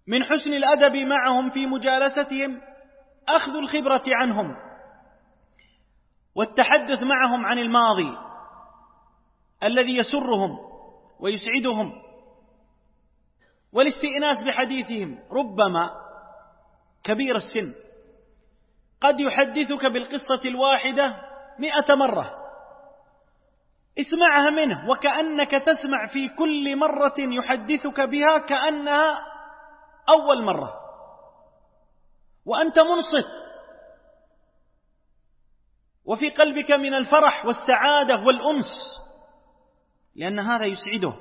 من حسن الأدب معهم في مجالستهم أخذ الخبرة عنهم والتحدث معهم عن الماضي الذي يسرهم ويسعدهم، والاستئناس بحديثهم. ربما كبير السن قد يحدثك بالقصة الواحدة 100 مرة، اسمعها منه وكأنك تسمع في كل مرة يحدثك بها كأنها أول مرة، وأنت منصت وفي قلبك من الفرح والسعادة والأنس، لأن هذا يسعده.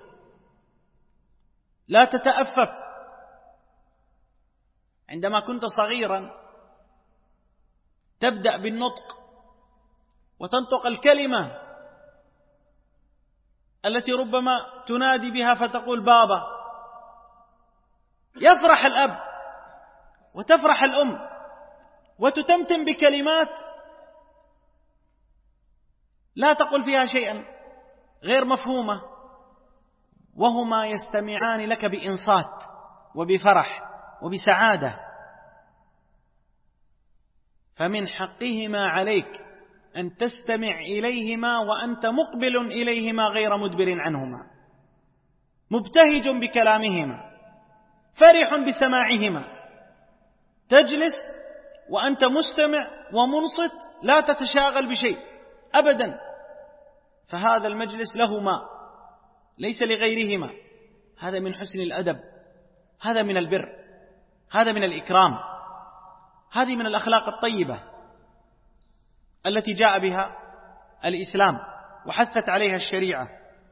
لا تتأفف. عندما كنت صغيرا تبدأ بالنطق وتنطق الكلمة التي ربما تنادي بها فتقول بابا، يفرح الأب وتفرح الأم وتتمتم بكلمات لا تقل فيها شيئا غير مفهومة، وهما يستمعان لك بإنصات وبفرح وبسعادة. فمن حقهما عليك أن تستمع إليهما وأنت مقبل إليهما غير مدبر عنهما، مبتهج بكلامهما، فرح بسماعهما. تجلس وأنت مستمع ومنصت، لا تتشاغل بشيء أبدا، فهذا المجلس لهما ليس لغيرهما. هذا من حسن الأدب، هذا من البر، هذا من الإكرام، هذه من الأخلاق الطيبة التي جاء بها الإسلام وحثت عليها الشريعة.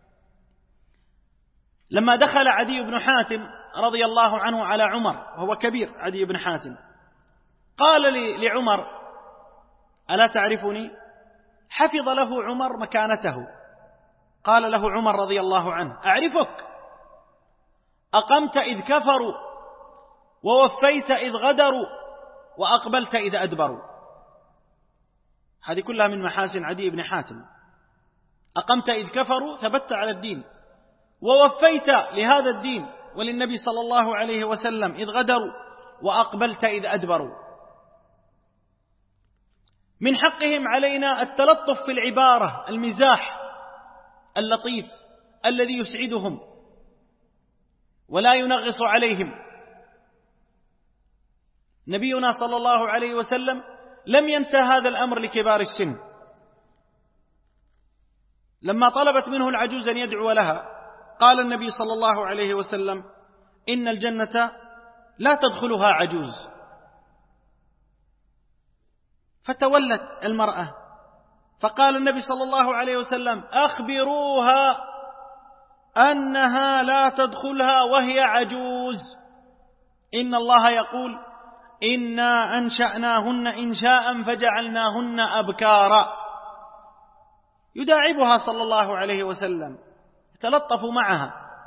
لما دخل عدي بن حاتم رضي الله عنه على عمر وهو كبير، عدي بن حاتم قال لعمر ألا تعرفني؟ حفظ له عمر مكانته. قال له عمر رضي الله عنه أعرفك، أقمت إذ كفروا ووفيت إذ غدروا وأقبلت إذ أدبروا. هذه كلها من محاسن عدي بن حاتم. أقمت إذ كفروا، ثبت على الدين، ووفيت لهذا الدين وللنبي صلى الله عليه وسلم إذ غدروا، وأقبلت إذ أدبروا. من حقهم علينا التلطف في العبارة، المزاح اللطيف الذي يسعدهم ولا ينغص عليهم. نبينا صلى الله عليه وسلم لم ينسى هذا الأمر لكبار السن. لما طلبت منه العجوز أن يدعو لها قال النبي صلى الله عليه وسلم إن الجنة لا تدخلها عجوز. فتولت المرأة فقال النبي صلى الله عليه وسلم أخبروها أنها لا تدخلها وهي عجوز، إن الله يقول إنا أنشأناهن إنشاء فجعلناهن أبكارا. يداعبها صلى الله عليه وسلم، يتلطف معها